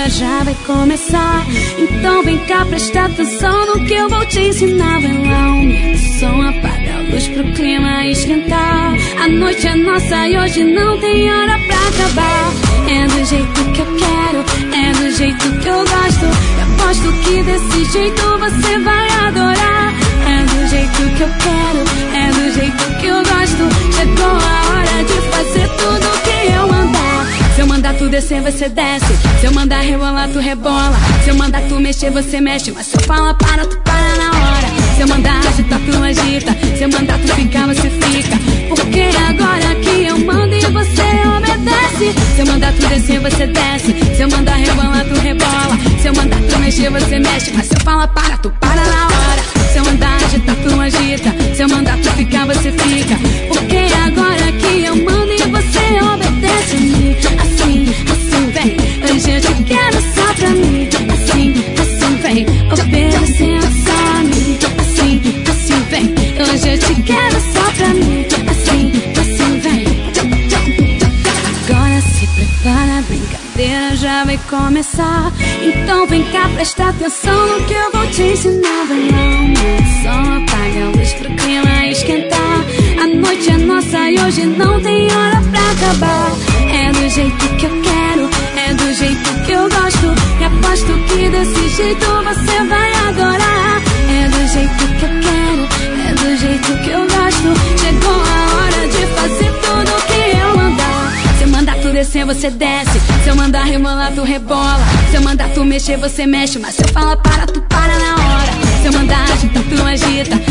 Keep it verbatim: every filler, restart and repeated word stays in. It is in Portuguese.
já vai começar. Então vem cá, presta atenção no que eu vou te ensinar. Vai lá, aumenta o som, apaga a luz pro clima esquentar. A noite é nossa e hoje não tem hora pra acabar. É do jeito que eu quero, é do jeito que eu gosto. E aposto que desse jeito você vai adorar. É do jeito que eu quero, é do jeito que eu gosto. Chegou a hora de fazer tudo que eu mandar. Se eu mandar tu descer, você desce. Se eu mandar rebolar, tu rebola. Se eu mandar tu mexer, você mexe. Mas se eu falar para, tu para na hora. Se eu mandar agitar, tu agita. Se eu mandar tu ficar, você fica. Porque agora que eu mando e você obedece. Se eu mandar tu descer, você desce. Se eu mandar rebolar, tu rebola. Se eu mandar tu mexer, você mexe. Mas se eu falar para, tu para na hora. Se eu mandar agitar, tu agita. Se eu mandar tu ficar, você fica. Porque agora que eu mando e você obedece. Assim, assim vem. Hoje eu te quero só pra mim. Assim, assim vem. Obedecendo só a mim. Assim, assim vem. Hoje eu te quero só pra mim. Assim, assim vem. Agora se prepara, a brincadeira já vai começar. Então vem cá, presta atenção no que eu vou te ensinar. Vai lá, aumenta o som, apaga a luz pro clima esquentar. A noite é nossa e hoje não tem hora pra acabar. É do jeito que eu quero, é do jeito que eu gosto. E aposto que desse jeito você vai adorar. É do jeito que eu quero, é do jeito que eu gosto. Chegou a hora de fazer tudo que eu mandar. Se eu mandar tu descer, você desce. Se eu mandar rebolar, tu rebola. Se eu mandar tu mexer, você mexe. Mas se eu falar para, tu para na hora. Se eu mandar agitar, tu agita.